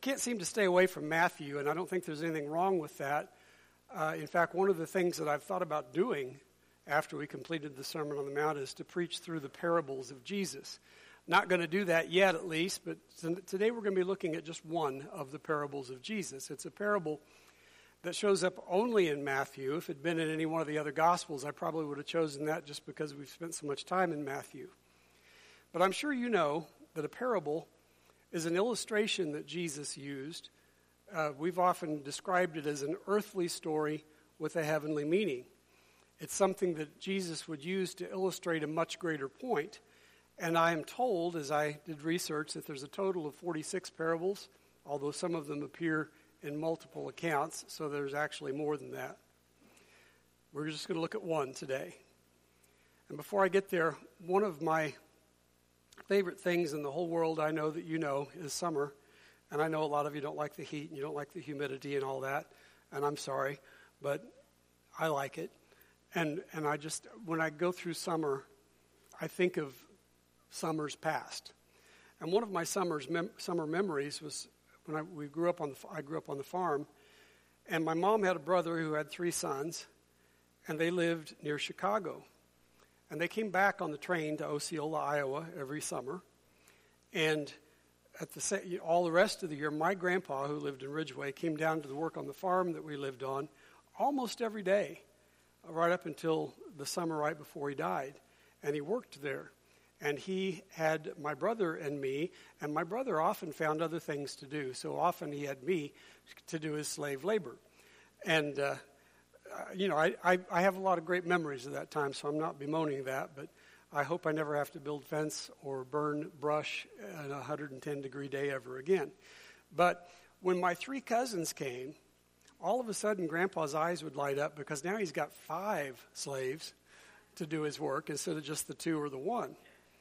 can't seem to stay away from Matthew, and I don't think there's anything wrong with that. In fact, one of the things that I've thought about doing after we completed the Sermon on the Mount is to preach through the parables of Jesus. Not going to do that yet, at least, but today we're going to be looking at just one of the parables of Jesus. It's a parable that shows up only in Matthew. If it had been in any one of the other Gospels, I probably would have chosen that just because we've spent so much time in Matthew. But I'm sure you know that a parable is an illustration that Jesus used. We've often described it as an earthly story with a heavenly meaning. It's something that Jesus would use to illustrate a much greater point. And I am told, as I did research, that there's a total of 46 parables, although some of them appear in multiple accounts, so there's actually more than that. We're just going to look at one today. And before I get there, one of my favorite things in the whole world, I know that you know, is summer. And I know a lot of you don't like the heat and you don't like the humidity and all that. And I'm sorry, but I like it. And I just, when I go through summer, I think of summers past. And one of my summer memories was when I grew up on the farm, and my mom had a brother who had 3 sons, and they lived near Chicago. And they came back on the train to Osceola, Iowa every summer. And all the rest of the year, my grandpa, who lived in Ridgeway, came down to work on the farm that we lived on almost every day, right up until the summer right before he died. And he worked there. And he had my brother and me, and my brother often found other things to do. So often he had me to do his slave labor. And, I have a lot of great memories of that time, so I'm not bemoaning that. But I hope I never have to build fence or burn brush on a 110-degree day ever again. But when my 3 cousins came, all of a sudden Grandpa's eyes would light up because now he's got 5 slaves to do his work instead of just the 2 or the 1.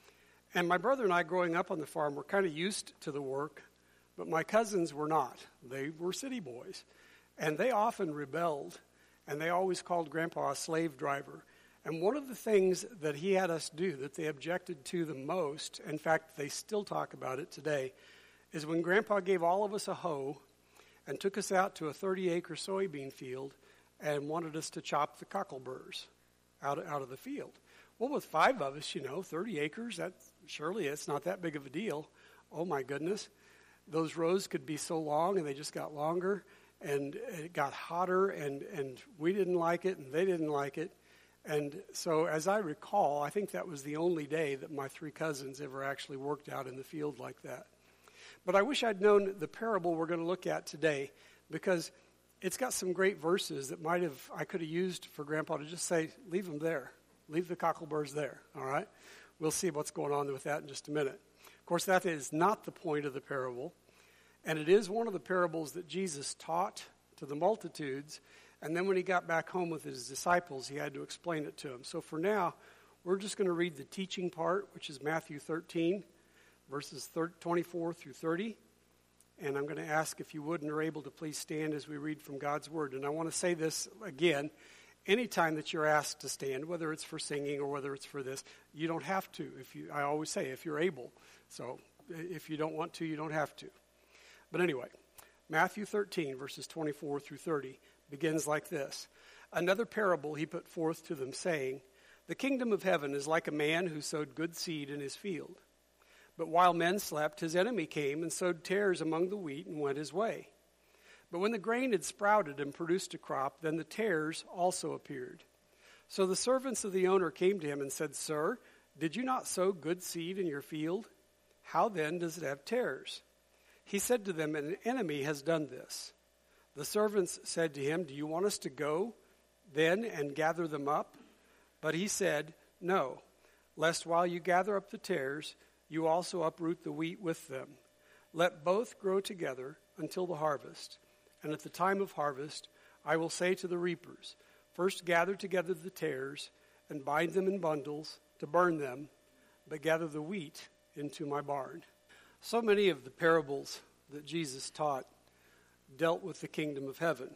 And my brother and I, growing up on the farm, were kind of used to the work, but my cousins were not. They were city boys. And they often rebelled, and they always called Grandpa a slave driver. And one of the things that he had us do that they objected to the most, in fact, they still talk about it today, is when Grandpa gave all of us a hoe and took us out to a 30-acre soybean field and wanted us to chop the cockleburrs out of the field. Well, with 5 of us, 30 acres, surely it's not that big of a deal. Oh, my goodness. Those rows could be so long, and they just got longer, and it got hotter, and we didn't like it, and they didn't like it. And so as I recall, I think that was the only day that my 3 cousins ever actually worked out in the field like that. But I wish I'd known the parable we're going to look at today, because it's got some great verses that I could have used for Grandpa to just say, leave them there. Leave the cockleburrs there, all right? We'll see what's going on with that in just a minute. Of course, that is not the point of the parable, and it is one of the parables that Jesus taught to the multitudes, and then when he got back home with his disciples, he had to explain it to them. So for now, we're just going to read the teaching part, which is Matthew 13, verses 24 through 30, and I'm going to ask if you would and are able to please stand as we read from God's Word. And I want to say this again. Anytime that you're asked to stand, whether it's for singing or whether it's for this, you don't have to. I always say, if you're able. So if you don't want to, you don't have to. But anyway, Matthew 13, verses 24 through 30, begins like this. Another parable he put forth to them, saying, The kingdom of heaven is like a man who sowed good seed in his field. But while men slept, his enemy came and sowed tares among the wheat and went his way. But when the grain had sprouted and produced a crop, then the tares also appeared. So the servants of the owner came to him and said, Sir, did you not sow good seed in your field? How then does it have tares? He said to them, An enemy has done this. The servants said to him, Do you want us to go then and gather them up? But he said, No, lest while you gather up the tares, you also uproot the wheat with them. Let both grow together until the harvest. And at the time of harvest, I will say to the reapers, First gather together the tares and bind them in bundles to burn them, but gather the wheat into my barn. So many of the parables that Jesus taught dealt with the kingdom of heaven.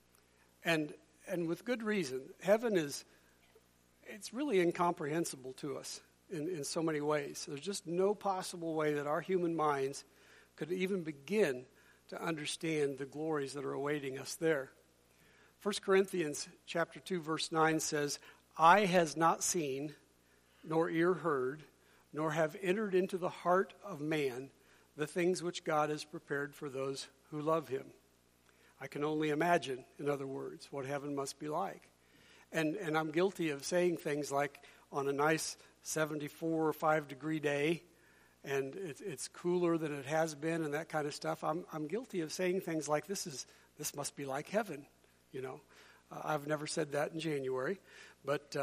And with good reason. Heaven it's really incomprehensible to us in so many ways. There's just no possible way that our human minds could even begin to understand the glories that are awaiting us there. 1 Corinthians chapter 2, verse 9 says, "Eye has not seen, nor ear heard, nor have entered into the heart of man the things which God has prepared for those who love him." I can only imagine, in other words, what heaven must be like. And I'm guilty of saying things like, on a nice 74 or 5 degree day, and it's cooler than it has been and that kind of stuff. I'm guilty of saying things like, this must be like heaven, you know. I've never said that in January. But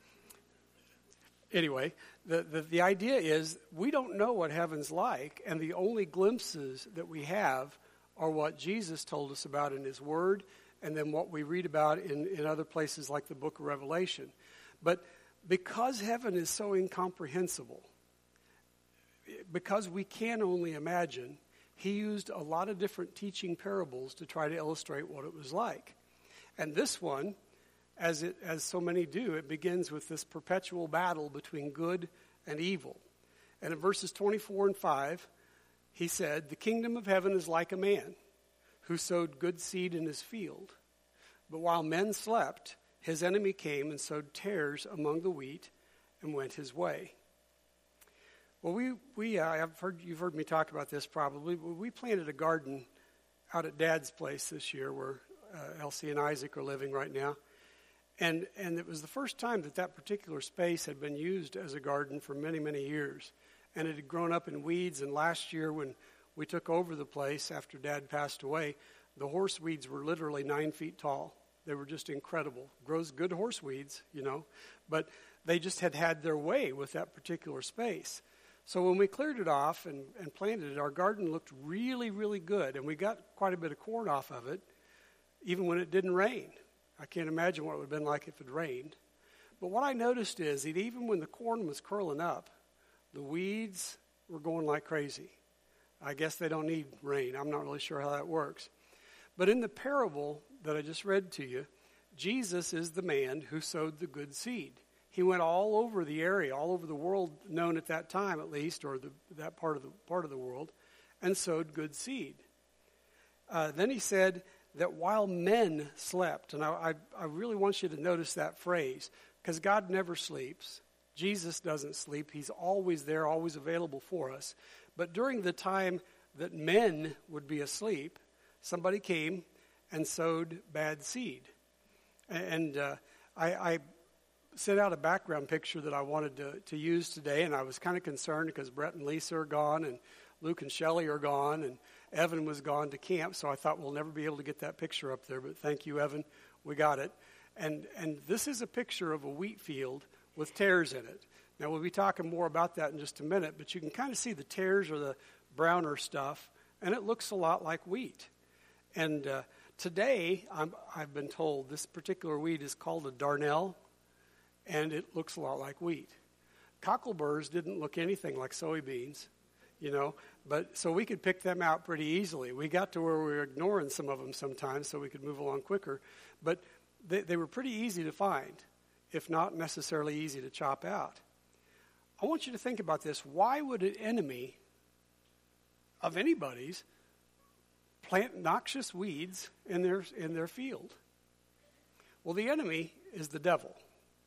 anyway, the idea is we don't know what heaven's like, and the only glimpses that we have are what Jesus told us about in his word, and then what we read about in other places like the book of Revelation. But because heaven is so incomprehensible, because we can only imagine, he used a lot of different teaching parables to try to illustrate what it was like. And this one, as so many do, it begins with this perpetual battle between good and evil. And in verses 24 and 5, he said, "The kingdom of heaven is like a man who sowed good seed in his field. But while men slept, his enemy came and sowed tares among the wheat and went his way." Well, you've heard me talk about this probably. We planted a garden out at Dad's place this year where Elsie and Isaac are living right now. And it was the first time that particular space had been used as a garden for many, many years. And it had grown up in weeds, and last year when we took over the place after Dad passed away, the horse weeds were literally 9 feet tall. They were just incredible. Grows good horse weeds, you know, but they just had their way with that particular space. So when we cleared it off and planted it, our garden looked really, really good, and we got quite a bit of corn off of it, even when it didn't rain. I can't imagine what it would have been like if it rained. But what I noticed is that even when the corn was curling up, the weeds were going like crazy. I guess they don't need rain. I'm not really sure how that works. But in the parable that I just read to you, Jesus is the man who sowed the good seed. He went all over the area, all over the world, known at that time at least, or that part of the world, and sowed good seed. Then he said that while men slept, and I really want you to notice that phrase, because God never sleeps. Jesus doesn't sleep. He's always there, always available for us. But during the time that men would be asleep, somebody came and sowed bad seed. And I sent out a background picture that I wanted to use today, and I was kind of concerned because Brett and Lisa are gone, and Luke and Shelley are gone, and Evan was gone to camp, so I thought we'll never be able to get that picture up there, but thank you, Evan. We got it. And this is a picture of a wheat field with tares in it. Now, we'll be talking more about that in just a minute, but you can kind of see the tares or the browner stuff, and it looks a lot like wheat. And today, I've been told this particular wheat is called a darnel, and it looks a lot like wheat. Cockleburs didn't look anything like soybeans, you know, but so we could pick them out pretty easily. We got to where we were ignoring some of them sometimes so we could move along quicker, but they were pretty easy to find, if not necessarily easy to chop out. I want you to think about this. Why would an enemy of anybody's plant noxious weeds in their field? Well, the enemy is the devil.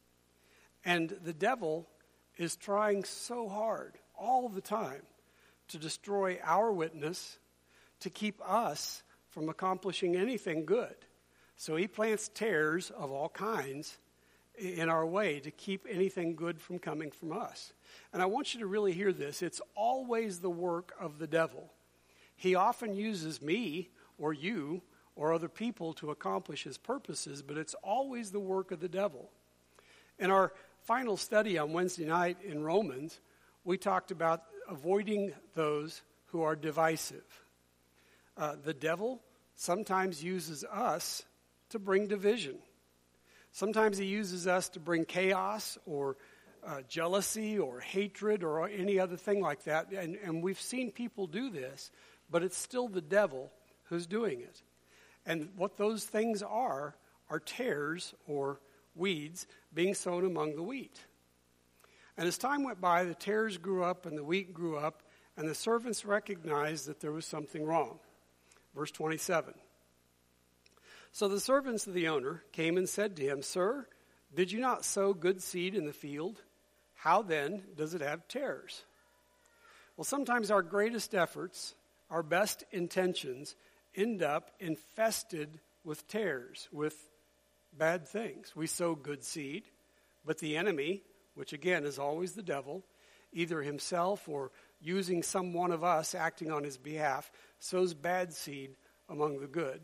And the devil is trying so hard all the time to destroy our witness, to keep us from accomplishing anything good. So he plants tares of all kinds in our way to keep anything good from coming from us. And I want you to really hear this. It's always the work of the devil. He often uses me or you or other people to accomplish his purposes, but it's always the work of the devil. In our final study on Wednesday night in Romans, we talked about avoiding those who are divisive. The devil sometimes uses us to bring division. Sometimes he uses us to bring chaos or jealousy or hatred or any other thing like that. And we've seen people do this, but it's still the devil who's doing it. And what those things are tares or weeds being sown among the wheat. And as time went by, the tares grew up and the wheat grew up, and the servants recognized that there was something wrong. Verse 27. So the servants of the owner came and said to him, Sir, did you not sow good seed in the field? How then does it have tares? Well, sometimes our greatest efforts, our best intentions, end up infested with tares, with bad things. We sow good seed, but the enemy, which again is always the devil, either himself or using some one of us acting on his behalf, sows bad seed among the good.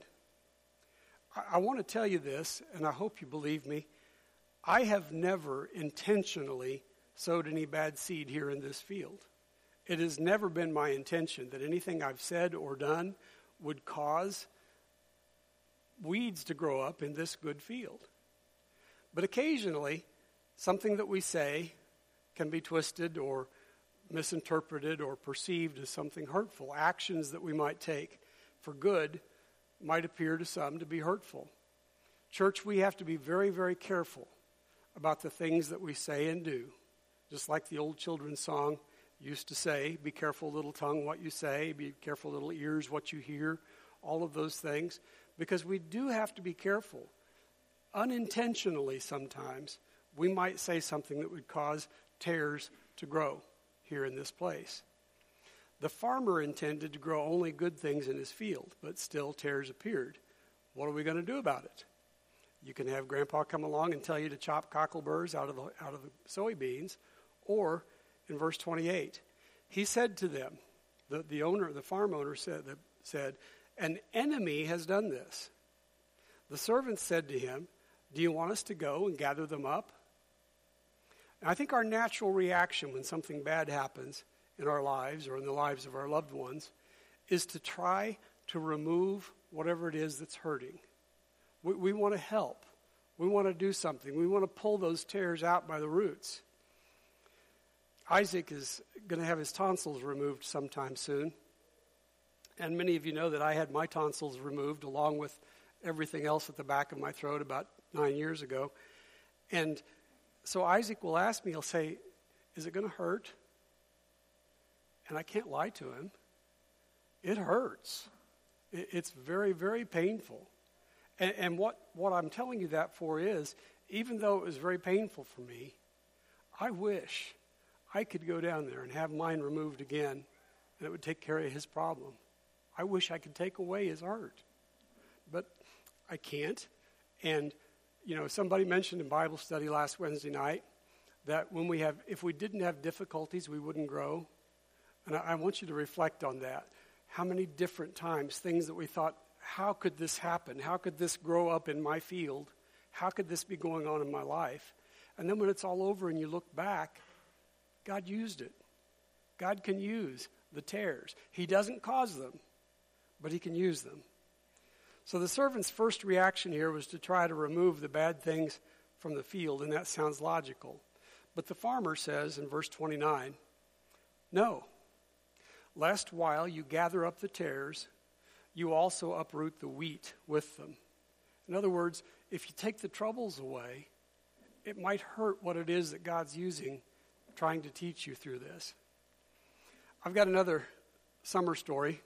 I want to tell you this, and I hope you believe me. I have never intentionally sowed any bad seed here in this field. It has never been my intention that anything I've said or done would cause weeds to grow up in this good field. But occasionally, something that we say can be twisted or misinterpreted or perceived as something hurtful. Actions that we might take for good might appear to some to be hurtful. Church, we have to be very, very careful about the things that we say and do. Just like the old children's song used to say, be careful, little tongue, what you say. Be careful, little ears, what you hear. All of those things. Because we do have to be careful. Unintentionally sometimes, we might say something that would cause tares to grow here in this place. The farmer intended to grow only good things in his field, but still tares appeared. What are we going to do about it? You can have Grandpa come along and tell you to chop cockleburs out of the soybeans, or in verse 28, he said to them, the farm owner said, an enemy has done this. The servants said to him, do you want us to go and gather them up? And I think our natural reaction when something bad happens in our lives or in the lives of our loved ones is to try to remove whatever it is that's hurting. We want to help. We want to do something. We want to pull those tares out by the roots. Isaac is going to have his tonsils removed sometime soon. And many of you know that I had my tonsils removed along with everything else at the back of my throat about 9 years ago. And so Isaac will ask me, he'll say, is it going to hurt? And I can't lie to him. It hurts. It's very, very painful. And what I'm telling you that for is, even though it was very painful for me, I wish I could go down there and have mine removed again, and it would take care of his problem. I wish I could take away his hurt. But I can't. And, somebody mentioned in Bible study last Wednesday night that if we didn't have difficulties, we wouldn't grow. And I want you to reflect on that. How many different times things that we thought, how could this happen? How could this grow up in my field? How could this be going on in my life? And then when it's all over and you look back, God used it. God can use the tares. He doesn't cause them, but he can use them. So the servant's first reaction here was to try to remove the bad things from the field, and that sounds logical. But the farmer says in verse 29, no, lest while you gather up the tares, you also uproot the wheat with them. In other words, if you take the troubles away, it might hurt what it is that God's using, trying to teach you through this. I've got another summer story.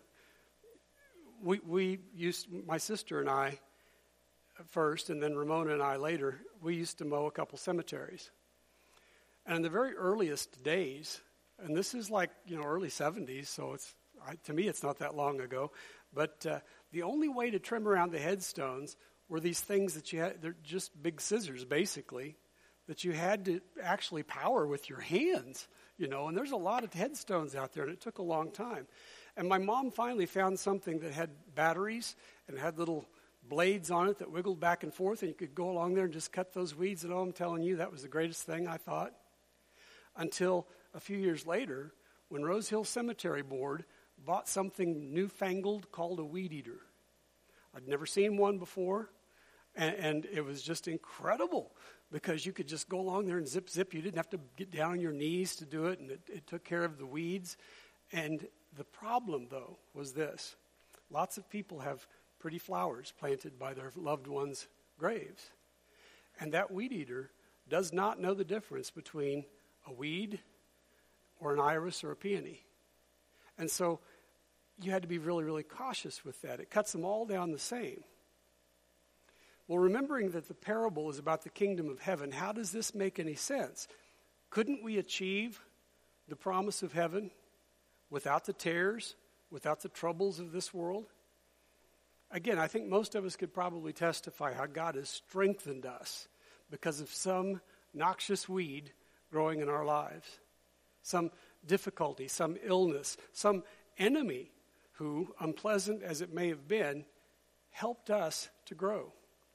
My sister and I first, and then Ramona and I later, we used to mow a couple cemeteries. And in the very earliest days, and this is like, early 70s, so to me it's not that long ago, but the only way to trim around the headstones were these things that you had, they're just big scissors basically, that you had to actually power with your hands, and there's a lot of headstones out there, and it took a long time. And my mom finally found something that had batteries and had little blades on it that wiggled back and forth, and you could go along there and just cut those weeds. And I'm telling you, that was the greatest thing, I thought. Until a few years later, when Rose Hill Cemetery Board bought something newfangled called a weed eater. I'd never seen one before, and it was just incredible because you could just go along there and zip. You didn't have to get down on your knees to do it, and it took care of the weeds. And the problem, though, was this. Lots of people have pretty flowers planted by their loved ones' graves. And that weed eater does not know the difference between a weed or an iris or a peony. And so you had to be really, really cautious with that. It cuts them all down the same. Well, remembering that the parable is about the kingdom of heaven, how does this make any sense? Couldn't we achieve the promise of heaven without the tares, without the troubles of this world? Again, I think most of us could probably testify how God has strengthened us because of some noxious weed growing in our lives, some difficulty, some illness, some enemy who, unpleasant as it may have been, helped us to grow.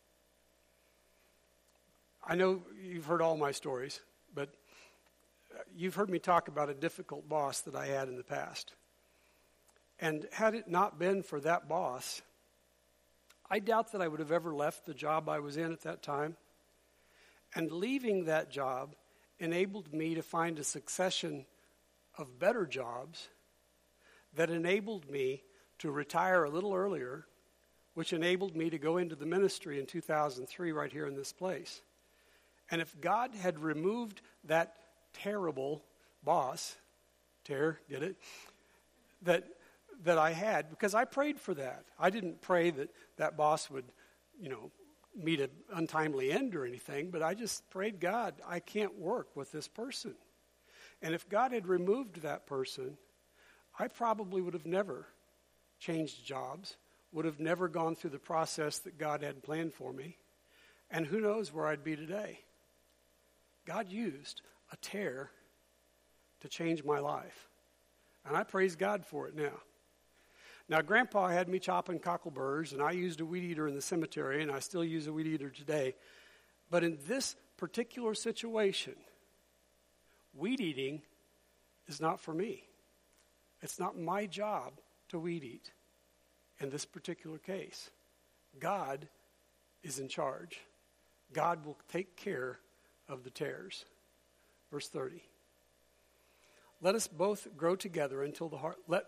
I know you've heard all my stories, but you've heard me talk about a difficult boss that I had in the past. And had it not been for that boss, I doubt that I would have ever left the job I was in at that time. And leaving that job enabled me to find a succession of better jobs that enabled me to retire a little earlier, which enabled me to go into the ministry in 2003 right here in this place. And if God had removed that terrible boss, get it? That I had, because I prayed for that. I didn't pray that that boss would, meet an untimely end or anything, but I just prayed, God, I can't work with this person. And if God had removed that person, I probably would have never changed jobs, would have never gone through the process that God had planned for me, and who knows where I'd be today. God used a tear to change my life, and I praise God for it now. Now, Grandpa had me chopping cockleburrs, and I used a weed eater in the cemetery, and I still use a weed eater today. But in this particular situation, weed eating is not for me. It's not my job to weed eat in this particular case. God is in charge. God will take care of the tares. Verse 30. Let both grow together until the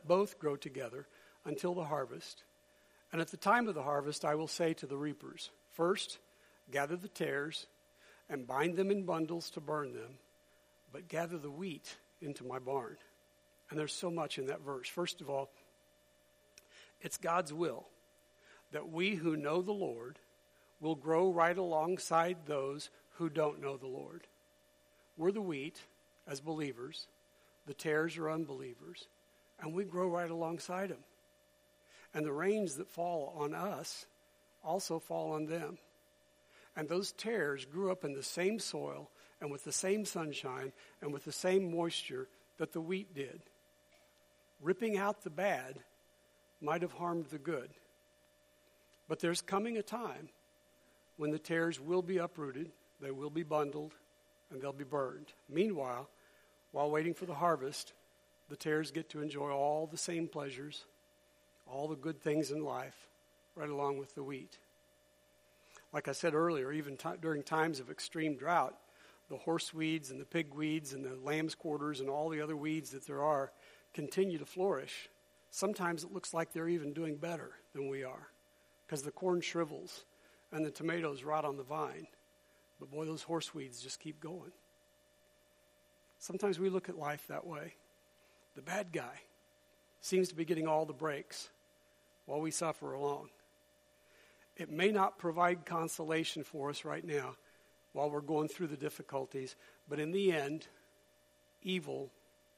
harvest. And at the time of the harvest, I will say to the reapers, first, gather the tares and bind them in bundles to burn them, but gather the wheat into my barn. And there's so much in that verse. First of all, it's God's will that we who know the Lord will grow right alongside those who don't know the Lord. We're the wheat as believers. The tares are unbelievers. And we grow right alongside them. And the rains that fall on us also fall on them. And those tares grew up in the same soil and with the same sunshine and with the same moisture that the wheat did. Ripping out the bad might have harmed the good. But there's coming a time when the tares will be uprooted, they will be bundled, and they'll be burned. Meanwhile, while waiting for the harvest, the tares get to enjoy all the same pleasures, all the good things in life, right along with the wheat. Like I said earlier, even during times of extreme drought, the horse weeds and the pig weeds and the lamb's quarters and all the other weeds that there are continue to flourish. Sometimes it looks like they're even doing better than we are because the corn shrivels and the tomatoes rot on the vine. But boy, those horse weeds just keep going. Sometimes we look at life that way. The bad guy seems to be getting all the breaks while we suffer along. It may not provide consolation for us right now while we're going through the difficulties, but in the end, evil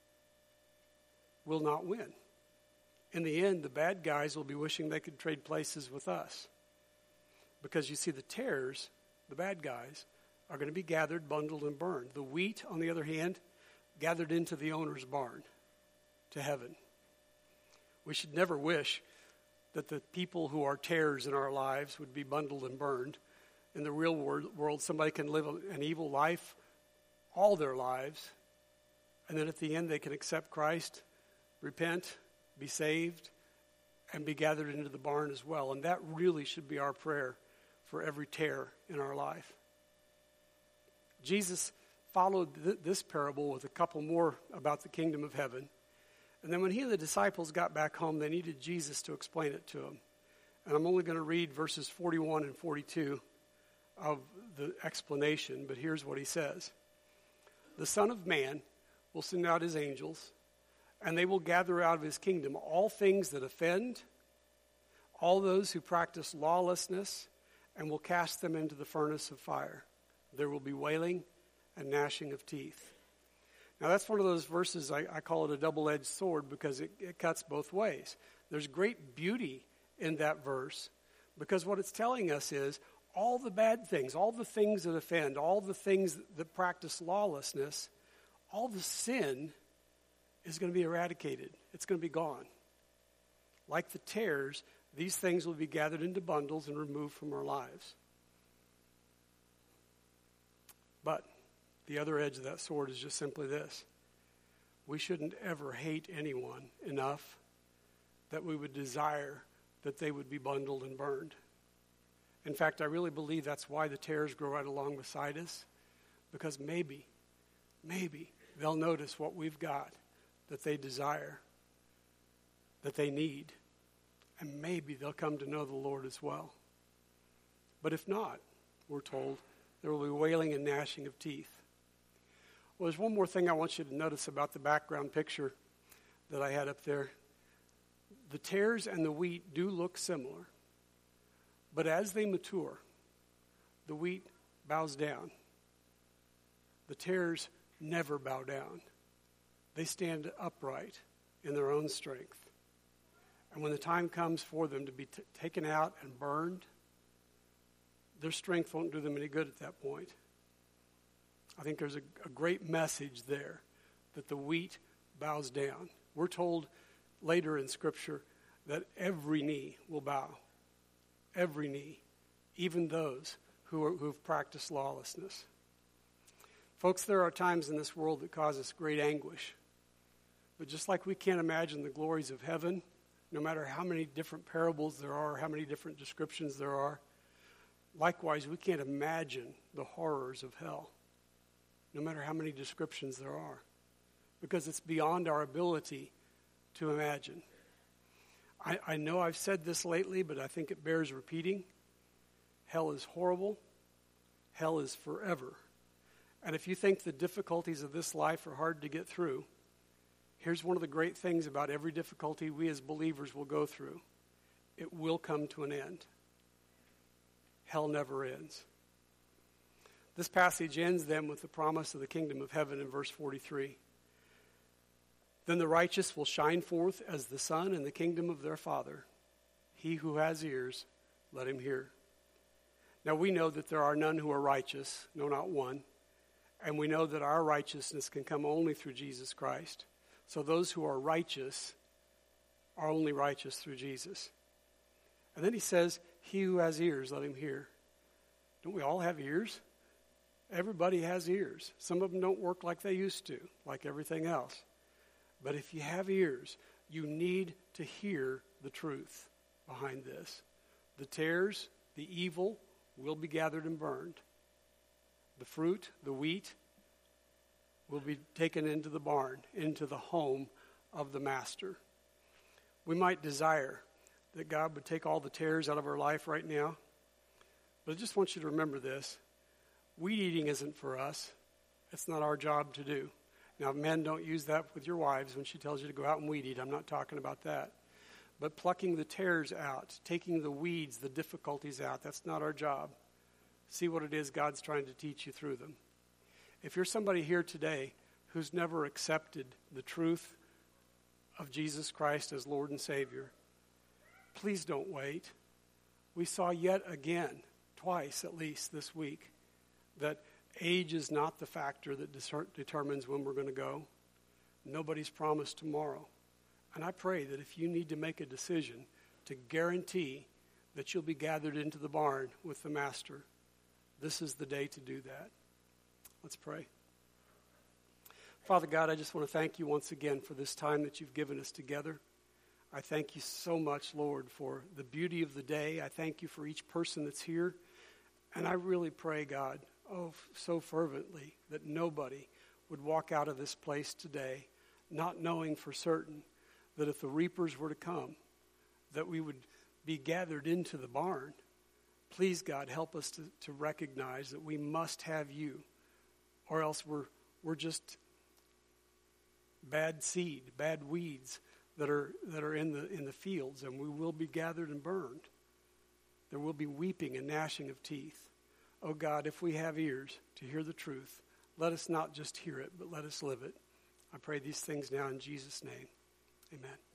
will not win. In the end, the bad guys will be wishing they could trade places with us. Because you see, the tares, the bad guys, are going to be gathered, bundled, and burned. The wheat, on the other hand, gathered into the owner's barn to heaven. We should never wish that the people who are tares in our lives would be bundled and burned. In the real world, somebody can live an evil life all their lives, and then at the end they can accept Christ, repent, be saved, and be gathered into the barn as well. And that really should be our prayer for every tare in our life. Jesus followed this parable with a couple more about the kingdom of heaven. And then when he and the disciples got back home, they needed Jesus to explain it to them. And I'm only going to read verses 41 and 42 of the explanation, but here's what he says. The Son of Man will send out his angels, And they will gather out of his kingdom all things that offend, all those who practice lawlessness, and will cast them into the furnace of fire. There will be wailing and gnashing of teeth. Now that's one of those verses, I call it a double-edged sword because it cuts both ways. There's great beauty in that verse because what it's telling us is all the bad things, all the things that offend, all the things that practice lawlessness, all the sin is going to be eradicated. It's going to be gone. Like the tares, these things will be gathered into bundles and removed from our lives. But the other edge of that sword is just simply this. We shouldn't ever hate anyone enough that we would desire that they would be bundled and burned. In fact, I really believe that's why the tares grow right along beside us, because maybe they'll notice what we've got that they desire, that they need, and maybe they'll come to know the Lord as well. But if not, we're told, there will be wailing and gnashing of teeth. Well, there's one more thing I want you to notice about the background picture that I had up there. The tares and the wheat do look similar, but as they mature, the wheat bows down. The tares never bow down. They stand upright in their own strength. And when the time comes for them to be taken out and burned, their strength won't do them any good at that point. I think there's a great message there that the wheat bows down. We're told later in Scripture that every knee will bow. Every knee, even those who've practiced lawlessness. Folks, there are times in this world that cause us great anguish. But just like we can't imagine the glories of heaven, no matter how many different parables there are, how many different descriptions there are, likewise, we can't imagine the horrors of hell, no matter how many descriptions there are, because it's beyond our ability to imagine. I know I've said this lately, but I think it bears repeating. Hell is horrible. Hell is forever. And if you think the difficulties of this life are hard to get through, here's one of the great things about every difficulty we as believers will go through. It will come to an end. Hell never ends. This passage ends then with the promise of the kingdom of heaven in verse 43. Then the righteous will shine forth as the sun in the kingdom of their Father. He who has ears, let him hear. Now we know that there are none who are righteous, no, not one. And we know that our righteousness can come only through Jesus Christ. So those who are righteous are only righteous through Jesus. And then he says, he who has ears, let him hear. Don't we all have ears? Everybody has ears. Some of them don't work like they used to, like everything else. But if you have ears, you need to hear the truth behind this. The tares, the evil, will be gathered and burned. The fruit, the wheat, will be taken into the barn, into the home of the master. We might desire that God would take all the tares out of our life right now, but I just want you to remember this. Weed eating isn't for us. It's not our job to do. Now, men, don't use that with your wives when she tells you to go out and weed eat. I'm not talking about that. But plucking the tares out, taking the weeds, the difficulties out, that's not our job. See what it is God's trying to teach you through them. If you're somebody here today who's never accepted the truth of Jesus Christ as Lord and Savior, please don't wait. We saw yet again, twice at least this week, that age is not the factor that determines when we're going to go. Nobody's promised tomorrow. And I pray that if you need to make a decision to guarantee that you'll be gathered into the barn with the Master, this is the day to do that. Let's pray. Father God, I just want to thank you once again for this time that you've given us together. I thank you so much, Lord, for the beauty of the day. I thank you for each person that's here. And I really pray, God, so fervently that nobody would walk out of this place today not knowing for certain that if the reapers were to come, that we would be gathered into the barn. Please, God, help us to recognize that we must have you, or else we're just bad seed, bad weeds that are in the fields, and we will be gathered and burned. There will be weeping and gnashing of teeth. Oh God, if we have ears to hear the truth, let us not just hear it, but let us live it. I pray these things now in Jesus' name. Amen.